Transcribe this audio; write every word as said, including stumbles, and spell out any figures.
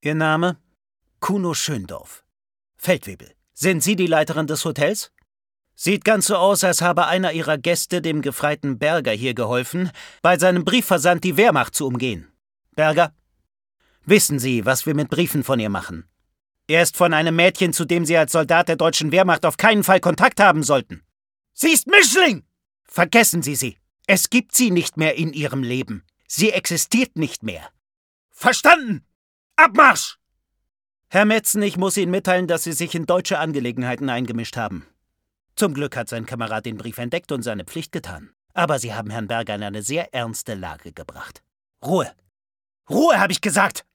Ihr Name? Kuno Schöndorf. Feldwebel. Sind Sie die Leiterin des Hotels? Sieht ganz so aus, als habe einer Ihrer Gäste dem Gefreiten Berger hier geholfen, bei seinem Briefversand die Wehrmacht zu umgehen. Berger? Wissen Sie, was wir mit Briefen von ihr machen? Er ist von einem Mädchen, zu dem Sie als Soldat der deutschen Wehrmacht auf keinen Fall Kontakt haben sollten. Sie ist Mischling! Vergessen Sie sie. Es gibt sie nicht mehr in Ihrem Leben. Sie existiert nicht mehr. Verstanden! Abmarsch! Herr Metzen, ich muss Ihnen mitteilen, dass Sie sich in deutsche Angelegenheiten eingemischt haben. Zum Glück hat sein Kamerad den Brief entdeckt und seine Pflicht getan. Aber Sie haben Herrn Berger in eine sehr ernste Lage gebracht. Ruhe! Ruhe, habe ich gesagt!